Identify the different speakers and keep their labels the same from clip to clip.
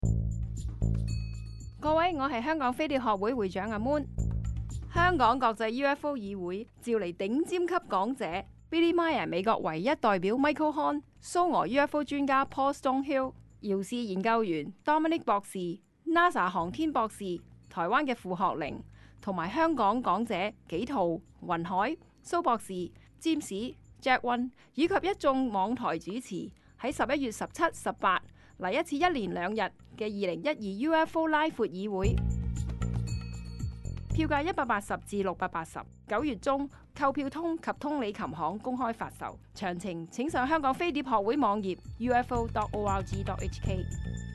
Speaker 1: 各位，我係香港飛碟學會會長阿 Moon。香港國際 UFO 議會召嚟頂尖級講者 Billy Meier 美國唯一代表 Michael Hahn、蘇俄 UFO 專家 Paul Stonehill、遙視研究員 Dominic 博士、NASA 航天博士、台灣嘅傅學玲，同埋香港講者紀陶、雲海、蘇博士、詹士、Jack One， 以及一眾網台主持喺11月17、18嚟一次1連2日嘅2012 UFO 拉闊議會。票價180至680， 9月中購票通及通利琴行公開發售。詳情請上香港飛碟學會網頁 ufo.org.hk。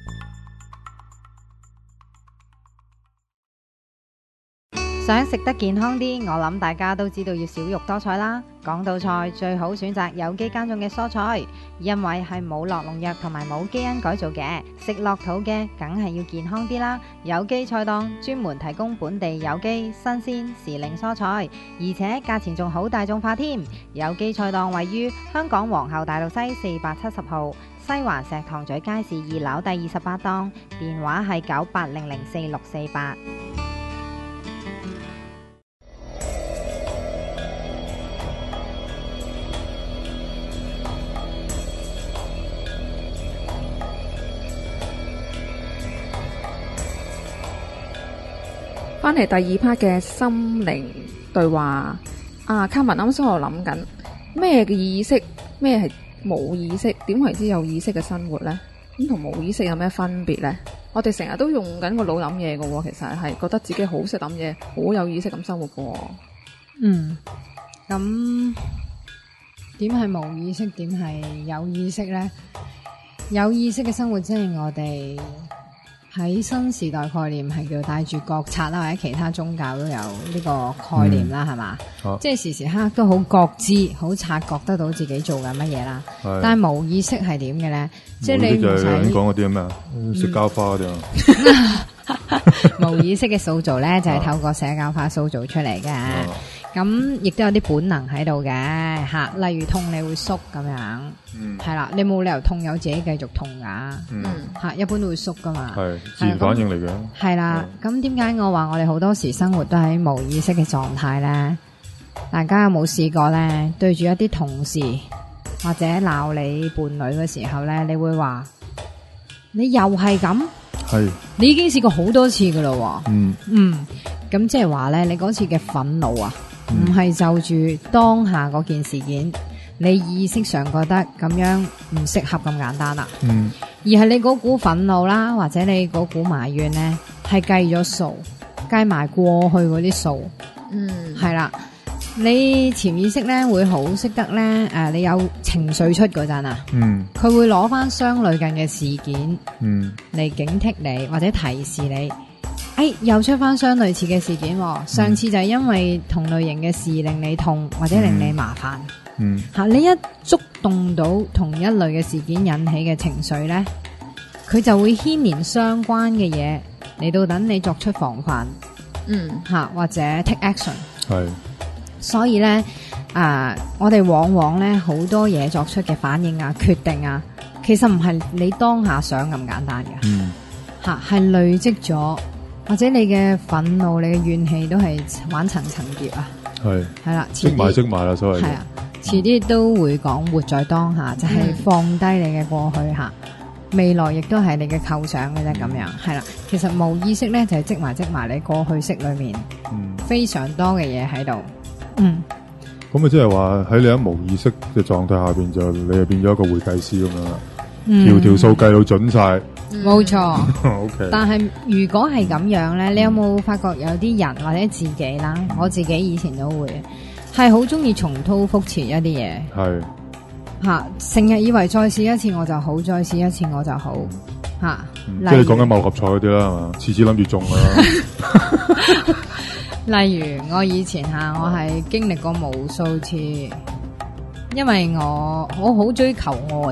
Speaker 2: 想食得健康啲，我諗大家都知道要少肉多菜啦。講到菜，最好選擇有機耕種嘅蔬菜，因為係冇落農藥同埋冇基因改造嘅，食落肚嘅梗係要健康啲啦。有機菜檔專門提供本地有機、新鮮、時令蔬菜，而且價錢仲好大眾化添。有機菜檔位於香港皇后大道西470號，西環石塘咀街市2樓第28檔，電話係98004648。
Speaker 3: 翻嚟第二 part 嘅心靈對話。卡文啱先我諗緊咩嘅意識，咩係冇意識，點為之有意識嘅生活呢？咁同冇意識有咩分別呢？我哋成日都用緊個腦諗嘢嘅喎，其實係覺得自己好識諗嘢，好有意識咁生活嘅喎。
Speaker 2: 咁點係冇意識，點係有意識呢？有意識嘅生活即係我哋喺新時代概念係叫帶住覺察啦，或者其他宗教都有呢個概念啦，係嘛？即係時時刻刻都好覺知、好察覺得到自己做緊乜嘢啦。但係無意識係點嘅咧？即係你唔使
Speaker 4: 講嗰啲咩啊？社交化嗰啲啊？
Speaker 2: 無意識嘅塑造咧，就係透過社交化塑造出嚟嘅。咁亦都有啲本能喺度嘅吓，例如痛你會縮咁樣，係啦，你冇理由痛有自己繼續痛噶，吓，一般都會縮噶嘛，
Speaker 4: 係自然反應嚟嘅。係啦，
Speaker 2: 咁點解我話我哋好多時生活都喺無意識嘅狀態咧？大家有冇試過咧？對住一啲同事或者鬧你伴侶嘅時候咧，你會話你又係咁，係你已經試過好多次噶啦，咁即係話咧，你嗰次嘅憤怒啊，唔係就住當下嗰件事件，你意識上覺得咁樣唔適合咁簡單啦，而係你嗰股憤怒啦，或者你嗰股埋怨咧，係計咗數，計埋過去嗰啲數，係啦，你潛意識咧會好識得咧，你有情緒出嗰陣啊，佢會攞翻相類近嘅事件，嚟警惕你或者提示你。又出翻相類似嘅事件，上次就係因為同類型嘅事令你痛或者令你麻煩，你一觸動到同一類嘅事件引起嘅情緒呢，佢就會牽連相關嘅嘢嚟到等你作出防範，或者 take action。係，所以呢，我哋往往呢好多嘢作出嘅反應啊、決定啊，其實唔係你當下想咁簡單嘅，係累積咗。或者你嘅憤怒、你嘅怨氣都係玩層層疊啊，係啦，積埋啦，所謂係啊，遲啲都會講活在當下，就係放低你嘅過去吓，未來亦都係你嘅構想嘅啫，咁樣係啦。其實無意識咧就係積埋你過去式裏面，非常多嘅嘢喺度，
Speaker 4: 咁啊，即係話喺你喺無意識嘅狀態下邊，就你就變咗一個會計師咁樣啦，條數計到準晒。
Speaker 2: 冇錯
Speaker 4: ，OK。
Speaker 2: 但係如果係咁樣咧，你有冇發覺有啲人或者自己啦？我自己以前都會係好中意重蹈覆轍一啲嘢，係吓，成日以為再試一次我就好，再試一次我就好吓。
Speaker 4: 即係講緊六合彩嗰啲啦，係嘛？次次諗住中㗎啦。
Speaker 2: 例如我以前我係經歷過無數次，因為我好追求愛嘅。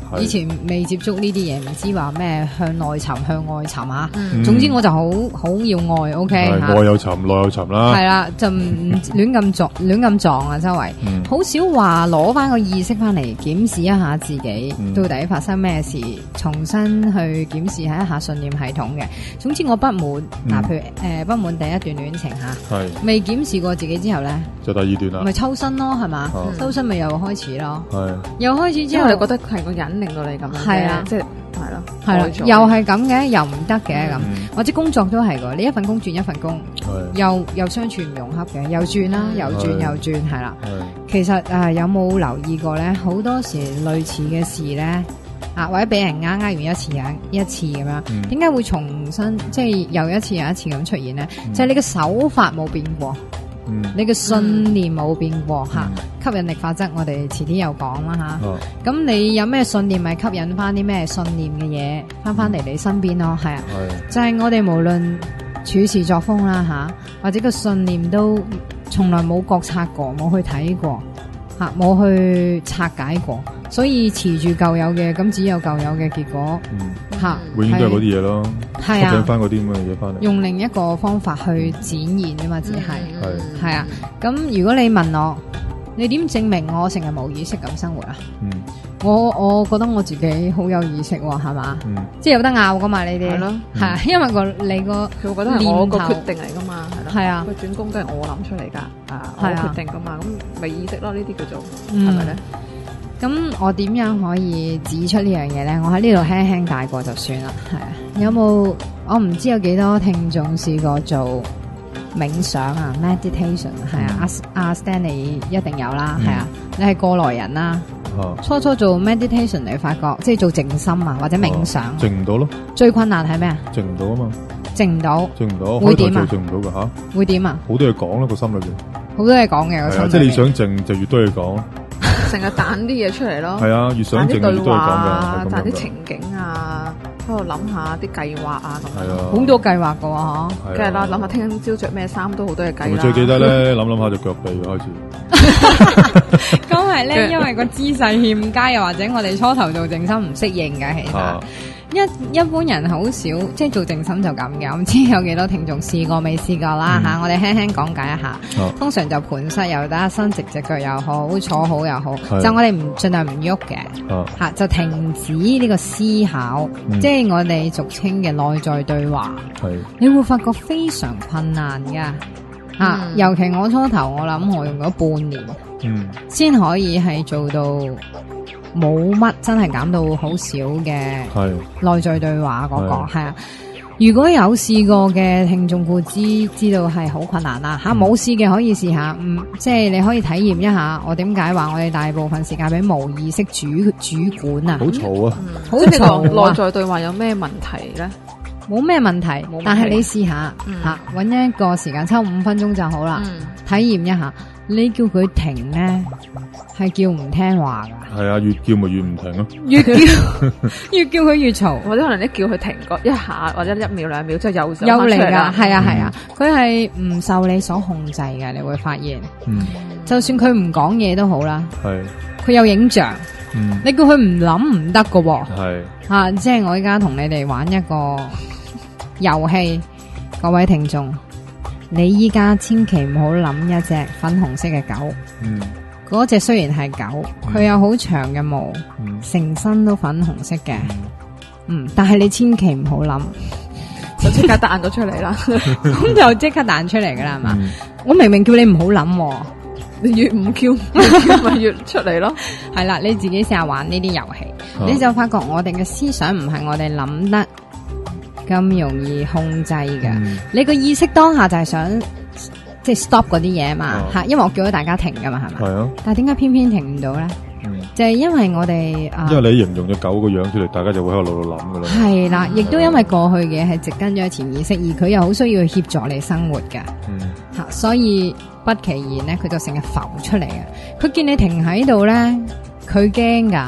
Speaker 4: 係
Speaker 2: 以前未接觸呢啲嘢，唔知話咩向內尋向外尋啊。
Speaker 3: 嗯
Speaker 2: 總之我就好要愛，OK
Speaker 4: 係
Speaker 2: 嚇。
Speaker 4: 外有沉，內有沉啦。
Speaker 2: 係啦，就唔亂咁撞啊！周圍
Speaker 4: 嗯
Speaker 2: 好少話攞翻個意識翻嚟檢視一下自己到底發生咩事，重新去檢視一下信念系統嘅。總之我不滿嗱，譬如不滿第一段戀情嚇，
Speaker 4: 係
Speaker 2: 未檢視過自己之後咧，
Speaker 4: 就第二段啦。
Speaker 2: 咪抽身咯，係嘛？
Speaker 4: 啊
Speaker 2: 抽身咪又開始咯，
Speaker 4: 係
Speaker 2: 又開始之後
Speaker 3: 之後你覺得係個人令到你咁樣啫
Speaker 2: 係啊
Speaker 3: 即係係咯，
Speaker 2: 係啦
Speaker 3: 改，咗
Speaker 2: 又係咁嘅，又唔得嘅咁，
Speaker 4: 嗯
Speaker 2: 或者工作都係噶，你一份工轉一份工，
Speaker 4: 係
Speaker 2: 又相處唔融洽嘅，又轉啦，又轉
Speaker 4: 係
Speaker 2: 又轉，係啦。
Speaker 4: 係
Speaker 2: 其實有冇留意過咧？好多時類似嘅事咧，或者俾人呃完一次咁樣，
Speaker 4: 嗯
Speaker 2: 點解會重新即係又一次又一次咁出現咧？就係你嘅手法冇變過，
Speaker 4: 嗯
Speaker 2: 你嘅信念冇變過嚇。
Speaker 4: 嗯
Speaker 2: 吸引力法則我哋遲啲又講啦嚇。
Speaker 4: 啊
Speaker 2: 咁你有咩信念，咪吸引翻啲咩信念嘅嘢翻嚟你身邊咯，係啊。
Speaker 4: 係
Speaker 2: 就係我哋無論處事作風啦嚇，或者個信念都從來冇覺察過，冇去睇過嚇，冇去拆解過，所以持住舊有嘅，咁只有舊有嘅結果
Speaker 4: 嗯，
Speaker 2: 嚇。
Speaker 4: 永遠都係嗰啲嘢咯，吸
Speaker 2: 係啊
Speaker 4: 引翻嗰啲咁嘅嘢翻嚟。
Speaker 2: 用另一個方法去展現啫嘛，只係
Speaker 4: 係
Speaker 2: 係啊。咁如果你問我，你點證明我成日冇意識咁生活啊？
Speaker 4: 嗯
Speaker 2: 我覺得我自己好有意識喎，係嘛？
Speaker 4: 嗯
Speaker 2: 即係有得拗噶嘛呢啲，
Speaker 3: 係咯
Speaker 2: 係啊，因為你個
Speaker 3: 佢會覺得係我個
Speaker 2: 念頭
Speaker 3: 決定嚟噶嘛，係咯，
Speaker 2: 係啊
Speaker 3: 佢轉工都係我諗出嚟㗎，我
Speaker 2: 係啊
Speaker 3: 決定噶嘛，咁咪意識咯，呢啲叫做
Speaker 2: 嗯
Speaker 3: 係咪咧？
Speaker 2: 咁我點樣可以指出呢樣嘢咧？我喺呢度輕輕帶過就算啦，係啊。有冇我唔知有幾多聽眾試過做冥想啊 meditation 係啊，阿 Stanley 一定有啦，係啊，你係過來人啦。
Speaker 4: 啊，
Speaker 2: 初做 meditation 你發覺即係做靜心啊或者冥想，
Speaker 4: 靜唔到咯，
Speaker 2: 最困難係咩啊？
Speaker 4: 靜唔到啊嘛，
Speaker 2: 靜唔到，
Speaker 4: 靜唔到，
Speaker 2: 會點啊
Speaker 4: 開頭做靜唔到噶吓，
Speaker 2: 會點啊？
Speaker 4: 好多嘢講啦個心裏邊。
Speaker 2: 好多嘢講嘅個
Speaker 4: 係啊，
Speaker 2: 心裏面。
Speaker 4: 即係你想靜就越多嘢講，
Speaker 3: 成日彈啲嘢出嚟咯，
Speaker 4: 係啊，越想靜就
Speaker 3: 彈啲對
Speaker 4: 越多嘢講
Speaker 3: 話啊，
Speaker 4: 㗎，係咁樣㗎
Speaker 3: 彈啲情景啊，喺度諗下啲計劃啊咁樣。
Speaker 4: 係啊，
Speaker 2: 好多計劃噶嗬。
Speaker 4: 係
Speaker 3: 梗係啦，
Speaker 4: 啊
Speaker 3: 諗下聽朝着咩衫都好多嘢計啦。
Speaker 4: 同埋最記得咧，諗諗下隻腳臂開始，
Speaker 2: 咁係咧，因為個姿勢欠佳，又或者我哋初頭做靜心唔適應嘅，其實
Speaker 4: 啊
Speaker 2: 一般人好少即係做靜心就咁嘅。我唔知有幾多聽眾試過未試過啦吓，我哋輕輕講解一下。
Speaker 4: 啊
Speaker 2: 通常就盤膝又得，伸直隻腳又好，坐好又好，
Speaker 4: 係
Speaker 2: 就我哋唔盡量唔喐嘅。
Speaker 4: 啊
Speaker 2: 吓就停止呢個思考，即係我哋俗稱嘅內在對話。
Speaker 4: 係
Speaker 2: 你會發覺非常困難噶，尤其我初頭我諗我用咗半年
Speaker 4: 嗯
Speaker 2: 先可以係做到冇乜真係減到好少嘅
Speaker 4: 係
Speaker 2: 內在對話嗰個
Speaker 4: 係
Speaker 2: 係啊。如果有試過嘅聽眾故知道係好困難啦吓，冇試嘅可以試下，即係你可以體驗一下我點解話我哋大部分時間俾無意識主管啊，
Speaker 4: 好嘈啊，
Speaker 2: 好
Speaker 3: 即係你
Speaker 2: 嘈啊
Speaker 3: 個內在對話有咩問題咧？
Speaker 2: 冇咩問題，
Speaker 3: 問題
Speaker 2: 但係你試下吓，搵一個時間抽5分鐘就好啦，體驗一下。你叫佢停咧，係叫唔聽話噶。
Speaker 4: 係啊，越叫咪越唔停咯，
Speaker 2: 越叫越叫佢越嘈，
Speaker 3: 或者可能你叫佢停個一下或者1秒2秒，之後又想
Speaker 2: 又嚟噶，
Speaker 3: 返出啦
Speaker 2: 係啊係啊，佢係唔受你所控制嘅，你會發現，
Speaker 4: 嗯
Speaker 2: 就算佢唔講嘢都好啦，
Speaker 4: 係
Speaker 2: 佢有影像，
Speaker 4: 嗯
Speaker 2: 你叫佢唔諗唔得噶喎。
Speaker 4: 係
Speaker 2: 啊，即係我依家同你哋玩一個遊戲，各位聽眾，你依家千祈唔好諗一隻粉紅色嘅狗，
Speaker 4: 嗯
Speaker 2: 嗰隻雖然係狗，佢有好長嘅毛，
Speaker 4: 嗯
Speaker 2: 成身都粉紅色嘅，但係你千祈唔好諗，
Speaker 3: 就即刻彈咗出嚟啦。
Speaker 2: 咁就即刻彈出嚟噶啦，係嘛？
Speaker 4: 嗯
Speaker 2: 我明明叫你唔好諗喎，
Speaker 3: 你越唔叫，越叫咪越出嚟咯。
Speaker 2: 係啦，你自己試下玩呢啲遊戲，你就發覺我哋嘅思想唔係我哋諗得咁容易控制嘅。你個意識當下就係想即係 stop 嗰啲嘢嘛吓，因為我叫咗大家停噶嘛，係咪？
Speaker 4: 係啊，
Speaker 2: 但係點解偏偏停唔到咧？就係因為我哋
Speaker 4: 因為你形容隻狗個樣出嚟，大家就會喺度諗噶啦。
Speaker 2: 係啦，亦都因為過去嘅係植根咗潛意識，而佢又好需要協助你生活嘅吓，所以不其然咧，佢就成日浮出嚟嘅。佢見你停喺度咧，佢驚噶，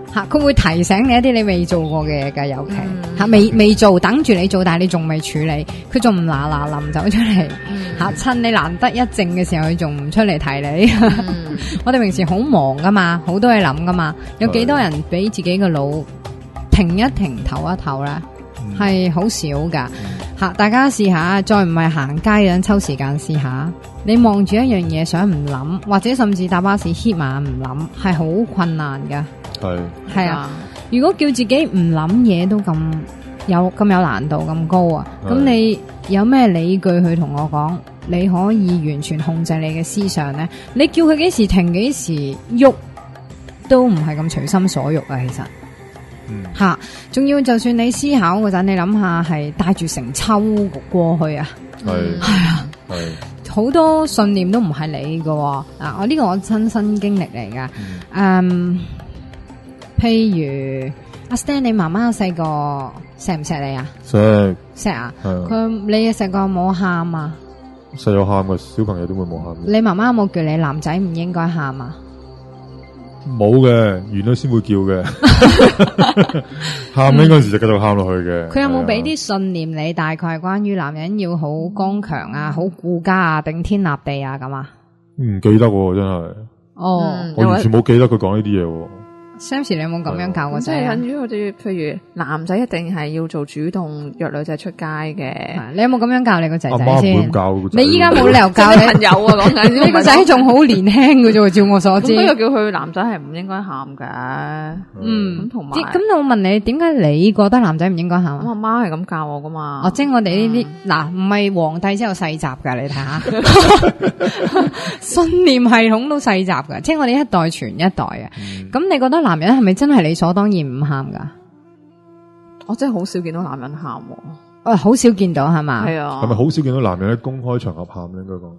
Speaker 2: 吓，佢會提醒你一啲你未做過嘅嘢㗎，尤其吓未做，等住你做，但係你仲未處理，佢仲唔嗱嗱臨走出嚟吓，趁你難得一靜嘅時候，佢仲唔出嚟提你。我哋平時好忙噶嘛，好多嘢諗噶嘛，有幾多人俾自己個腦停一停、唞一唞咧？係好少噶吓，大家試下，再唔係行街嗰陣抽時間試下，你望住一樣嘢想唔諗，或者甚至搭巴士 hit 埋唔諗，係好困難噶。係啊，如果叫自己唔諗嘢都咁有難度咁高啊，咁你有咩理據去同我講你可以完全控制你嘅思想呢？你叫佢幾時停幾時喐都唔係咁隨心所欲啊，其實吓，仲要就算你思考嗰陣，你諗下係帶住成秋過去啊，係啊，好多信念都唔係你㗎啊！我呢個我親身經歷嚟噶，譬如阿 Stan， 你媽媽細個錫唔錫你啊？錫啊！你細個冇喊啊？
Speaker 4: 細有喊嘅，小朋友都會冇喊。你
Speaker 2: 媽媽有冇叫你男仔唔應該喊啊？
Speaker 4: 冇嘅，完咗先會叫嘅。喊嗰陣時就繼續喊落去嘅。
Speaker 2: 佢有冇俾啲信念你？大概關於男人要好剛強啊、好顧家啊、頂天立地啊咁啊？唔
Speaker 4: 記得喎，真係。我完全冇記得佢講呢啲嘢喎。
Speaker 2: Sammy， 你有冇咁樣教過仔？
Speaker 3: 即係等於我哋，譬如男仔一定係要做主動約女仔出街嘅。
Speaker 2: 你有冇咁樣教你個仔仔先？
Speaker 4: 阿媽唔會咁教個仔。
Speaker 2: 你依家冇理由教你
Speaker 3: 朋友啊，講緊
Speaker 2: 你個仔仲好年輕嘅啫，照我所知。
Speaker 3: 咁又叫佢男仔係唔應該喊嘅。咁同埋，
Speaker 2: 咁我問你，點解你覺得男仔唔應該喊？
Speaker 3: 我阿媽係咁教我噶嘛。
Speaker 2: 即係我哋呢啲嗱，唔係皇帝先有世襲噶，你睇下，信念系統都世襲噶，即係我哋一代傳一代啊。咁你覺得男人係咪真係理所當然唔喊噶？
Speaker 3: 我真係好少見到男人喊，
Speaker 2: 好少見到係嘛？
Speaker 3: 係啊，
Speaker 4: 係咪好少見到男人喺公開場合喊咧？應該講，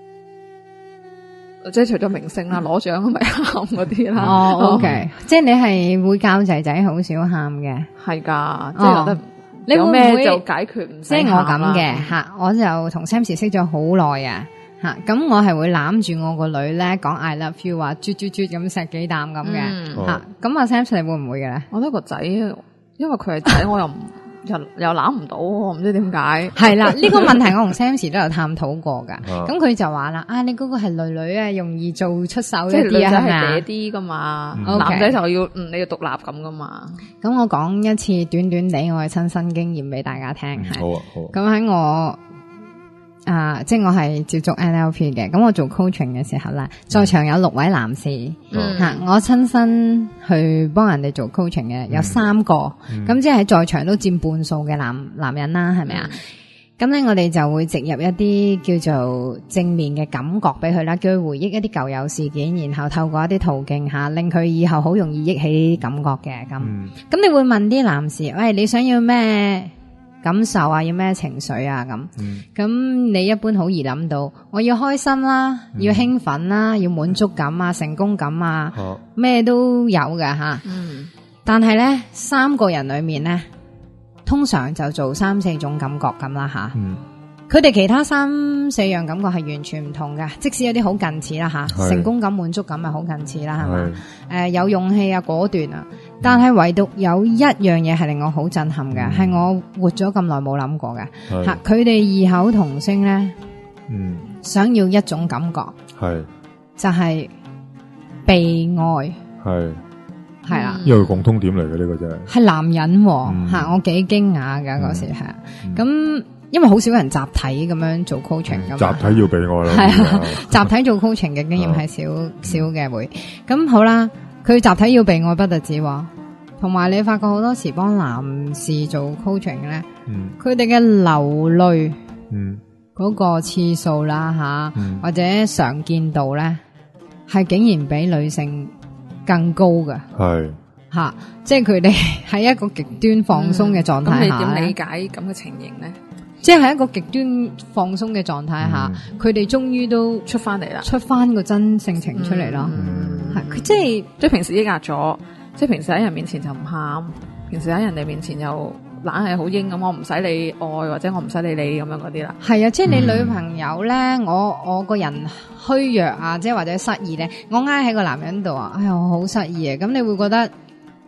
Speaker 3: 即係除咗明星啦，攞獎咪喊嗰啲啦。
Speaker 2: OK，即係你係會教仔仔好少喊嘅，
Speaker 3: 係噶，即係覺得你有咩就解決唔使喊啦。
Speaker 2: 即係我咁嘅吓，我就同 Sammy 識咗好耐啊。咁我係會攬住我個女咧講 I love you 啊，啜咁錫幾啖咁嘅吓。咁阿 Sammy 你會唔會嘅咧？
Speaker 3: 我覺得個仔，因為佢係仔，我又攬唔到，我唔知點解。
Speaker 2: 係啦，呢個問題我同 Sammy 都有探討過噶。咁佢就話啦，你嗰個係女女啊，容易做出手一啲啊，
Speaker 3: 即係女仔係嗲啲噶嘛，男仔就要你要獨立咁噶嘛。咁
Speaker 2: 我講一次短短地我嘅親身經驗俾大家聽。
Speaker 4: 好啊，好。
Speaker 2: 咁喺我。即係我係接觸 NLP 嘅，咁我做 coaching 嘅時候咧，在場有6位男士，我親身去幫人哋做 coaching 嘅有3個，咁即係在場都佔半數嘅男人啦，係咪啊？咁咧我哋就會植入一啲叫做正面嘅感覺俾佢啦，叫佢回憶一啲舊有事件，然後透過一啲途徑吓，令佢以後好容易憶起感覺嘅。咁你會問啲男士，喂，你想要咩感受啊？要咩情緒啊？咁你一般好易諗到，我要開心啦，要興奮啦，要滿足感啊，成功感啊，咩都有㗎吓。但係咧，3個人裏面咧，通常就做3、4種感覺咁啦吓。佢哋其他3、4樣感覺係完全唔同嘅，即使有啲好近似啦吓，成功感、滿足感係好近似啦，係嘛？有勇氣啊，果斷啊，但係唯獨有一樣嘢係令我好震撼嘅，係我活咗咁耐冇諗過嘅吓。佢哋異口同聲咧，想要一種感覺，就係被愛，係啦，
Speaker 4: 因為共通點嚟嘅呢個真係
Speaker 2: 男人吓，我幾驚訝噶嗰時係咁。因為好少人集體咁樣做 coaching 咁，
Speaker 4: 集體要被愛啦，
Speaker 2: 係啊，集體做 coaching 嘅經驗係少嘅會。咁好啦，佢集體要被愛不特止，同埋你發覺好多時幫男士做 coaching 咧，佢哋嘅流淚，嗰個次數啦吓，或者常見度咧，係竟然比女性更高嘅，係吓，即係佢哋喺一個極端放鬆嘅狀態下，
Speaker 3: 咁你點理解咁嘅情形咧？
Speaker 2: 即係喺一個極端放鬆嘅狀態下，佢哋終於都出翻嚟啦，出翻個真性情出嚟咯。係佢即係平時抑壓咗，即係平時喺人面前就唔喊，平時喺人哋面前又懶係好英咁，我唔使你愛或者我唔使理你咁樣嗰啲啦。係啊，即係你女朋友咧，我個人虛弱啊，即係或者失意咧，我挨喺個男人度啊，哎呀我好失意啊，咁你會覺得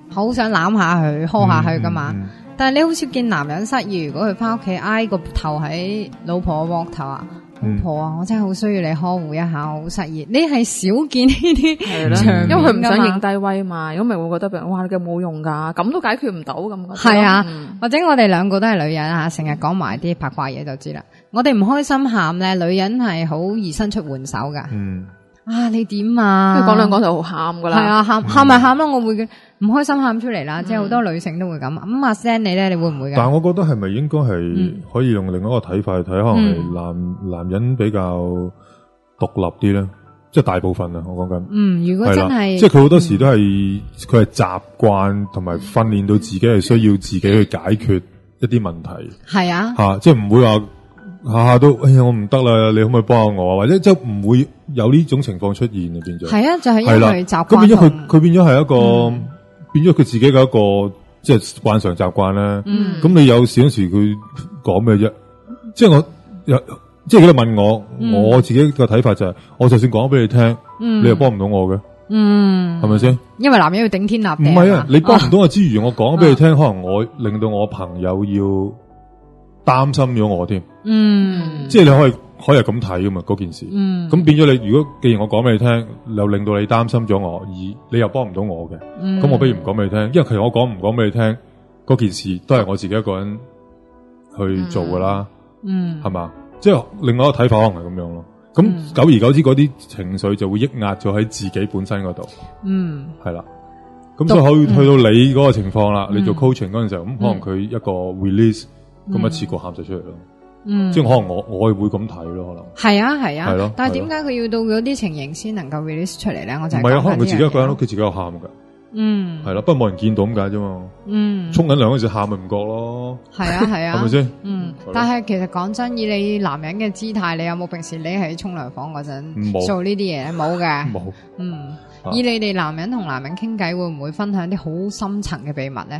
Speaker 2: 好想攬下佢，呵下佢噶嘛。
Speaker 4: 嗯
Speaker 2: 但係你好少見男人失意，如果佢翻屋企挨個頭喺老婆膊頭啊，老婆啊，我真係好需要你呵護一下，我好失意。你係少見呢啲
Speaker 3: 係啦
Speaker 2: 場面㗎嘛，
Speaker 3: 因為佢唔想認低威嘛，如果咪會覺得哇你嘅冇用㗎，咁都解決唔到咁。
Speaker 2: 係啊，
Speaker 3: 嗯
Speaker 2: 或者我哋兩個都係女人啊，成日講埋啲八卦嘢就知啦。我哋唔開心喊咧，女人係好易伸出援手噶。啊，你點啊？
Speaker 3: 跟住講兩講就好喊㗎啦。
Speaker 2: 係啊，喊咪喊咯，我會嘅唔開心喊出嚟啦，即係好多女性都會咁。咁阿 Stan 你咧，你會唔會㗎？
Speaker 4: 但係我覺得係咪應該係可以用另一個睇法去睇，可能係男人比較獨立啲咧，即係大部分啊，我講緊。
Speaker 2: 如果真係，
Speaker 4: 即係佢好多時都係佢係習慣同埋訓練到自己係需要自己去解決一啲問題。
Speaker 2: 係啊，
Speaker 4: 即係唔會話下下都哎呀我唔得啦，你可唔可以幫下我啊？或者即係唔會有呢種情況出現啊，變咗。
Speaker 2: 係啊，就係因為習慣。
Speaker 4: 咁變咗佢變咗係一個。變咗佢自己嘅一個即係慣常習慣啦。咁你有時嗰時佢講咩啫？即係即係佢問我，我自己嘅睇法就係，我就算講俾你聽，你又幫唔到我嘅。係咪先？
Speaker 2: 因為男人要頂天立地。
Speaker 4: 唔係啊，你幫唔到我之餘，我講俾你聽，可能我令到我朋友要擔心咗我添。即係你可以係咁睇噶嘛，嗰件事。咁變咗你，如果既然我講俾你聽，又令到你擔心咗我，而你又幫唔到我嘅，咁我不如唔講俾你聽，因為其實我講唔講俾你聽，嗰件事都係我自己一個人去做噶啦，係嘛？即係另外一個睇法可能係咁樣咯。咁久而久之，嗰啲情緒就會抑壓咗喺自己本身嗰度。係啦。咁所以可以去到你嗰個情況啦，你做 coaching 嗰陣時候，咁可能佢一個 release，咁一次過喊咗出嚟咯。即係可能我會咁睇咯，可能
Speaker 2: 係啊係啊，
Speaker 4: 係咯。
Speaker 2: 但係點解佢要到嗰啲情形先能夠 release 出嚟咧？我就係
Speaker 4: 唔係啊，可能佢自己一個人喺屋企自己有喊噶，係啦，不過冇人見到咁解啫嘛。沖緊涼嗰時喊咪唔覺咯。係啊係啊，係咪先？
Speaker 2: 但係其實講真，以你男人嘅姿態，你有冇平時你喺沖涼房嗰陣做呢啲嘢？冇嘅。冇。以你哋男人同男人傾偈，會唔會分享啲好深層嘅秘密咧？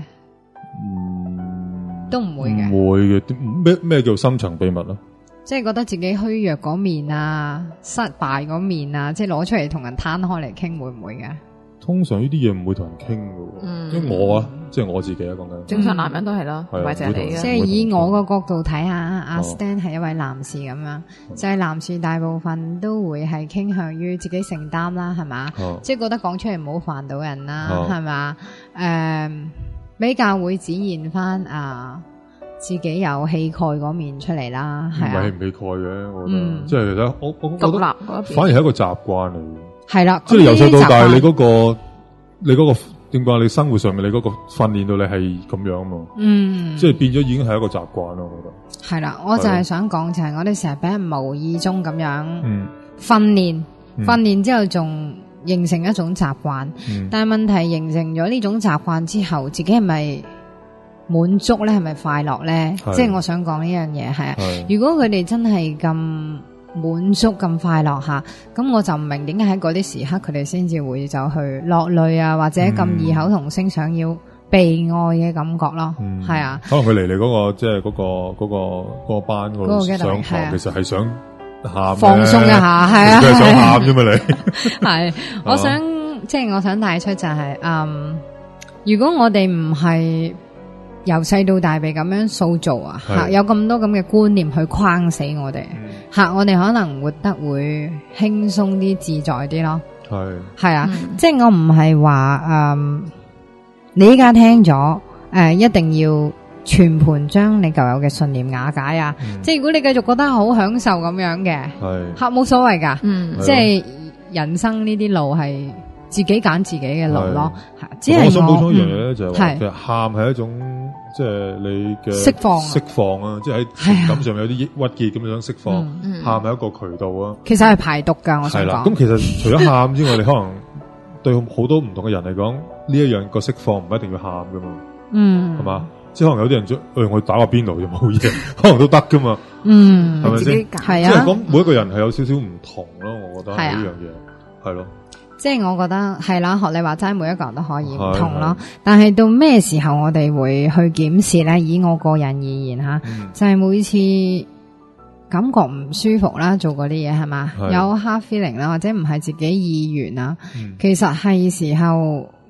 Speaker 2: 都唔會嘅，
Speaker 4: 唔會嘅。咩叫深層秘密啊？
Speaker 2: 即係覺得自己虛弱嗰面啊，失敗嗰面啊，即係攞出嚟同人攤開嚟傾，會唔會嘅？
Speaker 4: 通常呢啲嘢唔會同人傾嘅，因為我即係我自己啊，講緊
Speaker 3: 正常男人都係啦，唔係淨係你嘅。
Speaker 2: 即係以我個角度睇下，阿 Stan 係一位男士咁樣，就係男士大部分都會係傾向於自己承擔啦，係嘛？即係覺得講出嚟唔好煩到人啦，係嘛？比較會展現翻自己有氣概嗰面出嚟啦，係啊，
Speaker 4: 唔係氣概嘅，我覺得，即係其實我覺得反而係一個習慣嚟嘅，
Speaker 2: 係啦，
Speaker 4: 即係由細到大，你嗰個點講？你生活上面你嗰個訓練到你係咁樣嘛，即係變咗已經係一個習慣咯，我覺得。
Speaker 2: 係啦，我就係想講就係我哋成日俾人無意中咁樣訓練之後仲形成一種習慣，但係問題形成咗呢種習慣之後，自己係咪滿足咧？係咪快樂咧？即係我想講呢樣嘢係啊。如果佢哋真係咁滿足咁快樂下，咁我就唔明點解喺嗰啲時刻佢哋先至會走去落淚啊，或者咁異口同聲想要被愛嘅感覺咯。係啊，
Speaker 4: 可能佢嚟你嗰個即係嗰個班嗰度上堂，其實係想喊
Speaker 2: 放鬆一下，係啊，
Speaker 4: 係想喊啫嘛你。
Speaker 2: 係，我想帶出就係，如果我哋唔係由細到大被咁樣塑造啊，有咁多咁嘅觀念去框死我哋，我哋可能活得會輕鬆啲、自在啲咯。係啊，即係我唔係話你依家聽咗一定要全盤將你舊有嘅信念瓦解啊！即係如果你繼續覺得好享受咁樣嘅，冇所謂噶。即係人生呢啲路係自己揀自己嘅路咯。只係
Speaker 4: 我想補充一樣嘢咧，就係話其實喊係一種即係你嘅釋放啊！即係喺情感上面有啲抑鬱結咁樣釋放，喊係一個渠道啊。
Speaker 2: 其實係排毒噶，我想講。
Speaker 4: 咁其實除咗喊之外，你可能對好多唔同嘅人嚟講，呢一樣個釋放唔一定要喊噶嘛。係嘛？即係可能有啲人我打個邊爐就冇嘢，可能都得噶嘛。係咪先？
Speaker 2: 係啊。
Speaker 4: 即係講每一個人係有少少唔同咯，我覺得呢樣嘢係咯。即
Speaker 2: 係我覺得係啦，學你話齋，每一個人都可以唔同咯。但係到咩時候我哋會去檢視咧？以我個人而言吓，就係每次感覺唔舒服啦，做嗰啲嘢係嘛，有 hard feeling 啦，或者唔係自己意願啦，其實係時候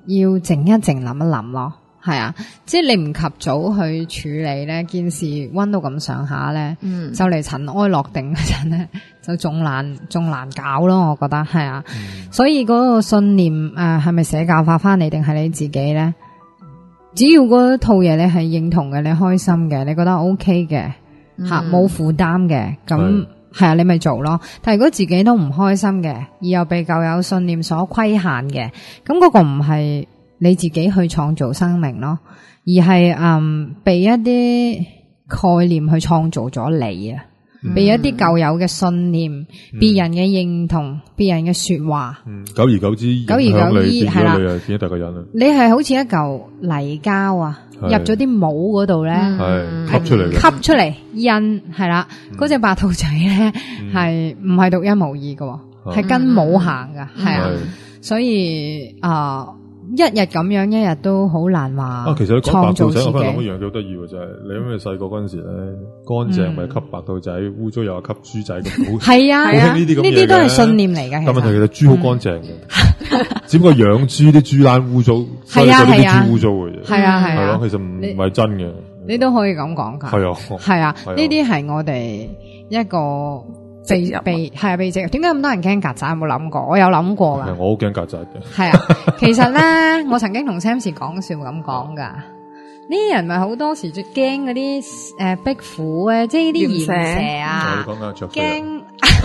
Speaker 2: 要靜一靜諗一諗咯。係啊，即係你唔及早去處理咧，件事溫到咁上下咧，就嚟塵埃落定嗰陣咧，就仲難搞咯。我覺得係啊，所以嗰個信念係咪社教化翻嚟定係你自己咧？只要嗰套嘢你係認同嘅，你開心嘅，你覺得 OK 嘅吓，冇負擔嘅，咁係啊，你咪做咯。但係如果自己都唔開心嘅，而又被舊有信念所規限嘅，咁嗰個唔係你自己去創造生命咯，而係被一啲概念去創造咗你啊，被一啲舊有嘅信念、別人嘅認同、別人嘅說話，
Speaker 4: 久而久之影響你，變咗你係變咗第二個人啦。
Speaker 2: 你係好似一嚿泥膠啊，入咗啲帽嗰度咧，
Speaker 4: 吸出嚟嘅，
Speaker 2: 吸出嚟印係啦。嗰隻白兔仔咧係唔係獨一無二嘅，係跟帽行噶，係啊。所以一日咁樣，一日都好難話。
Speaker 4: 其實你講白兔仔，我翻嚟諗一
Speaker 2: 樣
Speaker 4: 樣幾好得意喎，就係你因為細個嗰陣時咧，乾淨咪吸白兔仔，污糟又吸豬仔咁。係啊，呢
Speaker 2: 啲都係信念嚟嘅。
Speaker 4: 但問題其實豬好乾淨嘅，只不過養豬啲豬欄污糟，所以覺得啲豬污糟嘅啫。係啊，係咯，其實唔係真嘅。
Speaker 2: 你都可以咁講噶。係啊，呢啲係我哋一個。秘籍，點解咁多人驚曱甴？有冇諗過？我有諗過噶。
Speaker 4: 我好驚曱甴嘅。係
Speaker 2: 啊，其實咧，我曾經同 Sammy 講笑咁講噶。呢啲人咪好多時最驚嗰啲壁虎咧，即係啲鹽蛇啊，驚。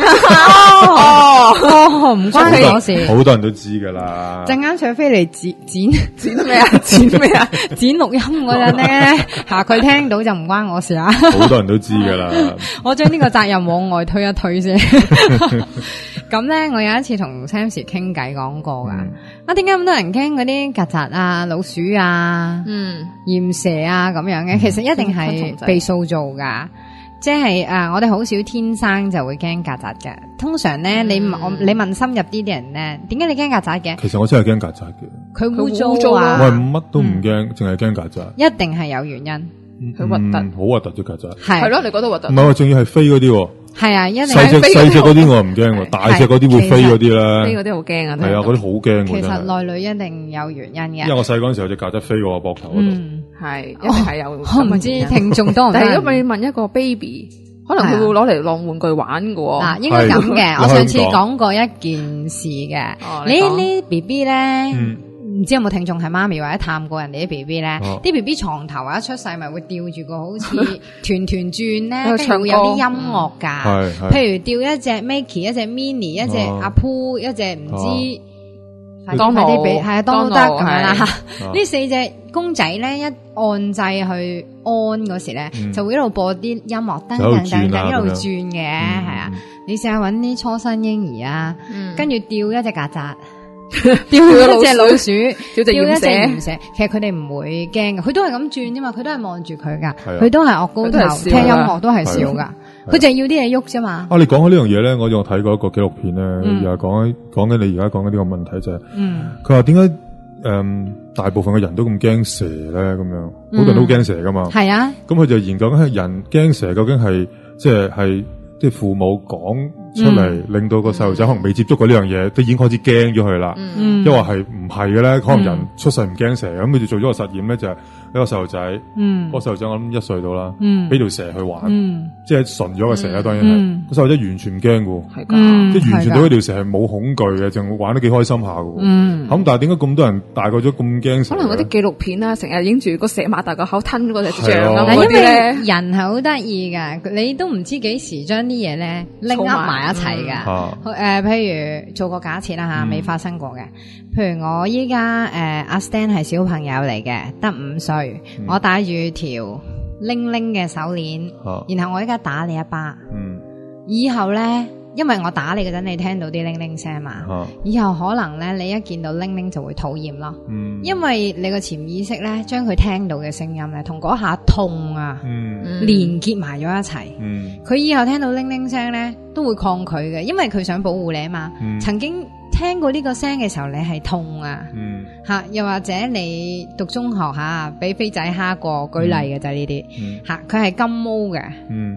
Speaker 2: 唔關我事，
Speaker 4: 好多人都知噶啦。
Speaker 2: 陣間卓飛嚟剪咩啊？剪咩啊？剪錄音嗰陣咧，佢聽到就唔關我事啦。
Speaker 4: 好多人都知噶啦。
Speaker 2: 我將呢個責任往外推一推先。咁咧，我有一次同 Sammy 傾偈講過噶。點解咁多人驚嗰啲曱甴啊、老鼠啊、鹽蛇啊咁樣嘅？其實一定係被塑造噶。即係我哋好少天生就會驚曱甴嘅。通常咧，你問深入啲啲人咧，點解你驚曱甴嘅？
Speaker 4: 其實我真係驚曱甴嘅。
Speaker 2: 佢污糟啊！
Speaker 4: 我係乜都唔驚，淨係驚曱甴。
Speaker 2: 一定係有原因。
Speaker 3: 佢核突，
Speaker 4: 好核突啲曱甴。
Speaker 3: 係咯，你覺得核突？
Speaker 4: 唔係喎，仲要係飛嗰啲。
Speaker 2: 係啊，一定
Speaker 4: 細隻嗰啲我唔驚喎，大隻嗰啲會飛嗰啲咧。
Speaker 3: 飛嗰啲好驚啊！
Speaker 4: 係啊，嗰啲好驚。
Speaker 2: 其實內裏一定有原因嘅。
Speaker 4: 因為我細嗰陣時有隻曱甴飛過我膊頭嗰度。
Speaker 3: 係一定係有。
Speaker 2: 我唔知聽眾多唔多。
Speaker 3: 但係如果你問一個 baby。可能佢會攞嚟當玩具玩㗎喎。
Speaker 2: 嗱，應該咁嘅。我上次講過一件事嘅。呢 B B 咧，唔知有冇聽眾係媽咪或者探過人哋啲 B B 咧？啲 B B 床頭一出世咪會吊住個好似團團轉咧，跟住會有啲音樂㗎。譬如吊一隻 Mickey， 一隻 Minnie， 一隻阿 Pooh， 一隻唔知當啲俾係啊，當都得咁樣啦。呢四隻公仔咧，一按掣去安嗰時咧，就會一路播啲音樂，噔噔噔噔一路轉嘅，係啊。你試下搵啲初生嬰兒啊，跟住吊一隻曱甴，吊一隻老鼠，吊一隻鹽蛇。其實佢哋唔會驚嘅，佢都係咁轉啫嘛，佢都係望住佢噶，佢都係惡高頭聽音樂，都係笑噶。佢就係要啲嘢喐啫嘛。你講
Speaker 4: 起呢樣嘢咧，我仲睇過一個紀錄片咧，又係講緊你而家講緊呢個問題就係，佢話點解大部分嘅人都咁驚蛇咧？咁樣好多人都驚蛇噶嘛。係啊。咁佢就研究緊人驚蛇究竟係即係父母講出嚟，令到個細路仔可能未接觸過呢樣嘢，都已經開始驚咗佢啦。因為係唔係嘅咧？可能人出世唔驚蛇，咁佢就做咗個實驗咧，就係一個細路仔，個細路仔我諗1歲到啦，俾條蛇去玩，即係純咗個蛇啦，當然係個細路仔完全唔驚嘅，即係完全對嗰條蛇係冇恐懼嘅，就玩得幾開心下嘅。咁但係點解咁多人大個咗咁驚蛇？
Speaker 3: 可能嗰啲紀錄片啊，成日影住個蛇擘大個口吞嗰隻象
Speaker 2: 咁嗰啲咧，人係好得意噶，你都唔知幾時將啲嘢咧拎噏埋一齊噶。譬如做個假設啦吓，未發生過嘅。譬如我依家阿 Stan 係小朋友嚟嘅，得5歲，我戴住條鈴鈴嘅手鏈，然後我依家打你一巴，以後咧，因為我打你嗰陣，你聽到啲鈴鈴聲嘛，以後可能咧，你一見到鈴鈴就會討厭咯，因為你個潛意識咧，將佢聽到嘅聲音咧，同嗰下痛啊，連結埋咗一齊，佢以後聽到鈴鈴聲咧，都會抗拒嘅，因為佢想保護你啊嘛，曾經聽過呢個聲嘅時候，你係痛啊，又或者你讀中學俾飛仔蝦過，舉例嘅就係呢啲，佢係金毛嘅，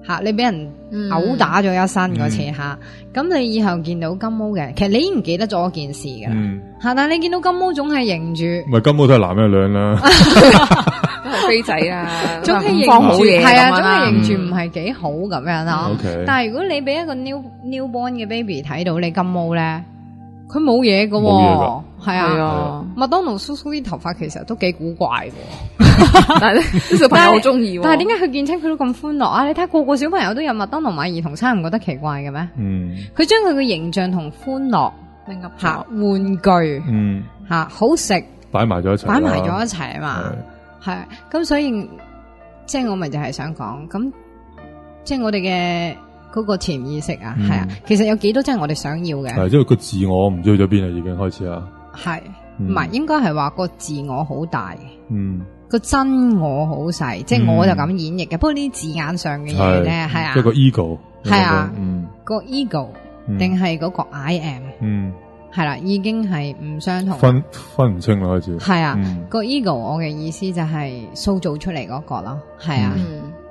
Speaker 2: 吓，你俾人毆打咗一身嗰次吓，咁你以後見到金毛嘅，其實你已經唔記得咗件事噶啦，吓，但係你見到金毛總係認住，
Speaker 4: 唔係金毛都係男一兩啦，
Speaker 3: 都係飛仔啊，
Speaker 2: 總係認
Speaker 3: 放好嘢，
Speaker 2: 係啊，總係認住唔係幾好咁樣咯。
Speaker 4: OK，
Speaker 2: 但係如果你俾一個 newborn 嘅 baby 睇到你金毛咧，佢冇嘢噶，
Speaker 4: 冇嘢㗎
Speaker 2: 係啊，麥當勞叔叔啲頭髮其實都幾古怪嘅。
Speaker 3: 但係啲小朋友好中意。
Speaker 2: 但係點解佢見親佢都咁歡樂啊？你睇下個個小朋友都有麥當勞買兒童餐，唔覺得奇怪嘅咩？佢將佢嘅形象同歡樂
Speaker 3: 拎入
Speaker 2: 吓玩具，吓好食
Speaker 4: 擺埋咗一齊，
Speaker 2: 擺埋咗一齊啊嘛。係咁，所以即係我咪就係想講，咁即係我哋嘅嗰個潛意識啊，係啊，其實有幾多真係我哋想要嘅？
Speaker 4: 係，即係個自我唔知去咗邊啦，已經開始啊。
Speaker 2: 係唔係應該係話個自我好大？個真我好細，即係我就咁演繹嘅。不過呢啲字眼上嘅嘢咧，係啊，
Speaker 4: 即係個 ego，
Speaker 2: 係啊，個 ego 定係嗰個 I am，係啦，已經係唔相同，
Speaker 4: 分唔清啦開始。
Speaker 2: 係啊，個 ego 我嘅意思就係塑造出嚟嗰個咯，係啊。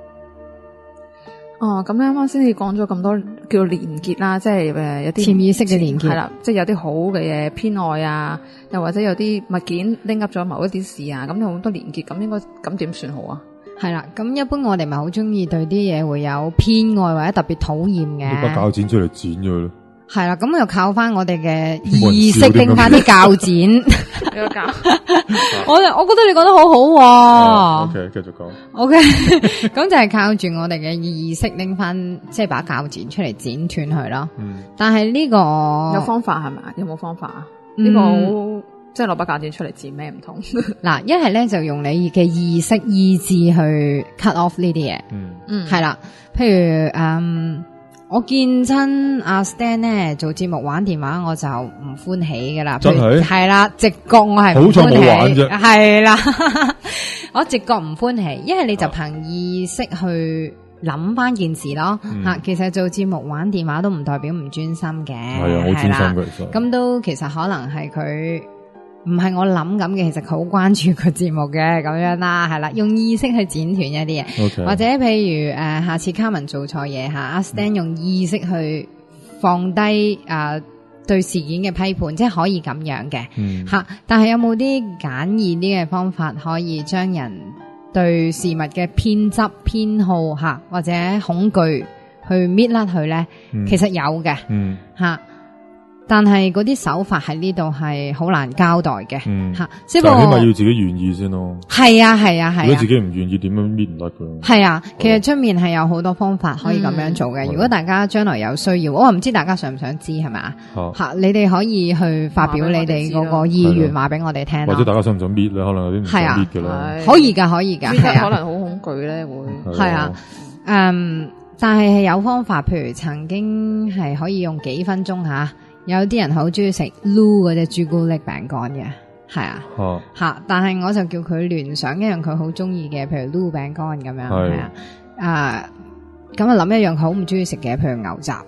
Speaker 3: 哦，咁啱啱先至講咗咁多叫連結啦，即係有啲
Speaker 2: 潛意識嘅連結，
Speaker 3: 係啦，即係有啲好嘅嘢偏愛啊，又或者有啲物件拎up咗某一啲事啊，咁有好多連結，咁應該咁點算好啊？係
Speaker 2: 啦，咁一般我哋咪好中意對啲嘢會有偏愛或者特別討厭嘅，
Speaker 4: 你把鉸剪出嚟剪咗佢咯。
Speaker 2: 係啦，咁又靠翻我哋嘅意識拎翻啲鉸剪。我覺得你講得好好。
Speaker 4: OK， 繼續講。
Speaker 2: OK， 咁就係靠住我哋嘅意識拎翻，即係把鉸剪出嚟剪斷佢咯。但係呢個
Speaker 3: 有方法係咪？有冇方法啊？呢個好即係攞把鉸剪出嚟剪咩唔同？
Speaker 2: 嗱，一係咧就用你嘅意識意志去 cut off 呢啲嘢。係啦，譬如我見親阿 Stan 咧做節目玩電話，我就唔歡喜噶啦。
Speaker 4: 真係
Speaker 2: 係啦，直覺我係唔歡喜。好彩冇玩啫。係啦，我直覺唔歡喜，一係你就憑意識去諗翻件事咯。吓，其實做節目玩電話都唔代表唔專心嘅。
Speaker 4: 係啊，好專心嘅其實。
Speaker 2: 咁都其實可能係佢。唔係我諗咁嘅，其實佢好關注個節目嘅咁樣啦，係啦，用意識去剪斷一啲嘢，okay. 或者譬如下次卡文做錯嘢吓，阿 Stan 用意識去放低對事件嘅批判，即係可以咁樣嘅吓。但係有冇啲簡易啲嘅方法可以將人對事物嘅偏執、偏好吓或者恐懼去搣甩佢咧？其實有嘅吓。但係嗰啲手法喺呢度係好難交代嘅，吓，即係起
Speaker 4: 碼要自己願意先咯。
Speaker 2: 係啊係啊係啊！
Speaker 4: 如果自己唔願意，點樣搣唔甩佢？
Speaker 2: 係啊，其實出面係有好多方法可以咁樣做嘅。如果大家將來有需要，我唔知大家想唔想知係咪啊？吓，你哋可以去發表你哋嗰個意願，話俾我哋聽。
Speaker 4: 或者大家想唔想搣咧？可能有啲唔想搣嘅啦。
Speaker 2: 可以噶，可以噶，
Speaker 3: 搣得可能好恐懼咧，會
Speaker 2: 係啊，但係有方法，譬如曾經係可以用幾分鐘吓。有啲人好中意食 Loo 嗰隻朱古力餅乾嘅，係啊，吓，但係我就叫佢聯想一樣佢好中意嘅，譬如 Loo 餅乾咁樣，係啊，咁啊諗一樣佢好唔中意食嘅，譬如牛雜，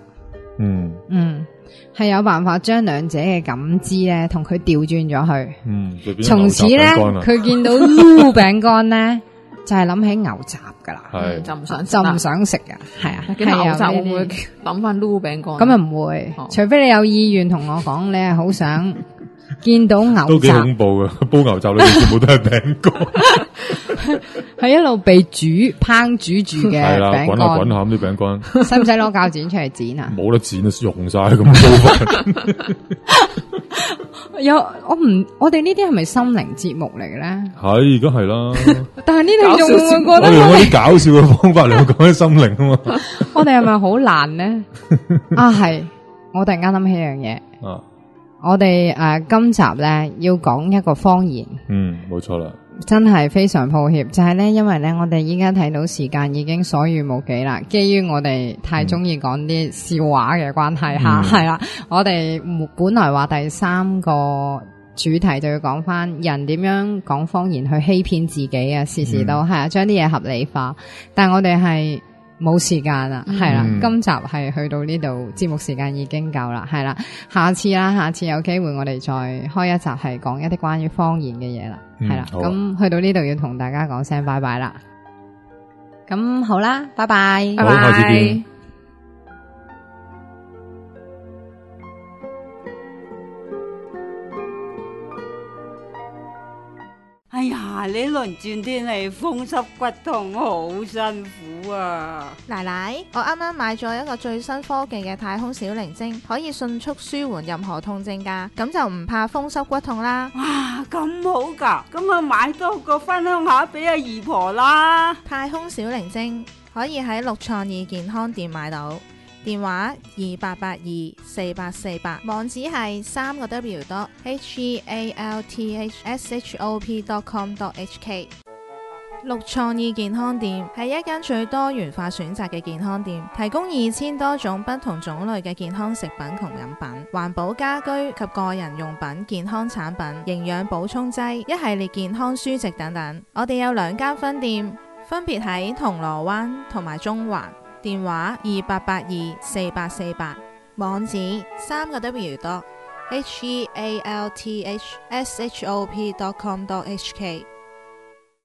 Speaker 2: 係有辦法將兩者嘅感知咧，同佢調轉咗去，從此咧佢見到 Loo 餅乾咧。就係諗起牛雜噶啦，
Speaker 3: 就唔想
Speaker 2: 食噶，係啊，
Speaker 3: 牛雜會唔會諗翻擼餅乾？
Speaker 2: 咁啊唔會，除非你有意願同我講，你係好想見到牛雜，
Speaker 4: 都幾恐怖噶，煲牛雜裏面全部都係餅乾，
Speaker 2: 係一路被烹煮住嘅餅乾，
Speaker 4: 滾下滾下咁啲餅乾，
Speaker 2: 使唔使攞鉸剪出嚟剪啊？
Speaker 4: 冇得剪啊，溶晒咁煲飯。
Speaker 2: 我哋呢啲係咪心靈節目嚟嘅咧？
Speaker 4: 係，而家係啦。
Speaker 2: 但係呢啲仲會覺得
Speaker 4: 我用嗰啲搞笑嘅方法嚟講啲心靈啊嘛。
Speaker 2: 我哋係咪好難呢？係，我突然間諗起一樣嘢。我哋今集咧要講一個謊言。冇錯啦。真係非常抱歉，就係咧，因為咧，我哋依家睇到時間已經所餘無幾啦。基於我哋太中意講啲笑話嘅關係吓，係啦，我哋本來話第三個主題就要講翻人點樣講謊言去欺騙自己啊，時時都係啊，將啲嘢合理化。但係我哋係冇時間啦，係啦，今集係去到呢度，節目時間已經夠啦，係啦，下次有機會我哋再開一集係講一啲關於謊言嘅嘢啦，係啦，咁去到呢度要同大家講聲拜拜啦。 咁好啦，拜拜。
Speaker 3: 拜
Speaker 4: 好下次見。
Speaker 3: 拜。
Speaker 5: 哎呀，呢輪轉天氣風濕骨痛，好辛苦啊！
Speaker 6: 奶奶，我啱啱買咗一個最新科技嘅太空小靈精，可以迅速舒緩任何痛症㗎，咁就唔怕風濕骨痛啦。
Speaker 5: 哇，咁好㗎，咁啊買多個分享下俾阿姨婆啦。
Speaker 6: 太空小靈精可以喺六創意健康店買到，電話28824848，網址係3個W.healthshop.com.hk。六創意健康店係一間最多元化選擇嘅健康店，提供2000多種不同種類嘅健康食品同飲品、環保家居及個人用品、健康產品、營養補充劑、一系列健康書籍等等。我哋有2間分店，分別喺銅鑼灣同埋中環，電話28824848，網址3個W.healthshop.com.hk。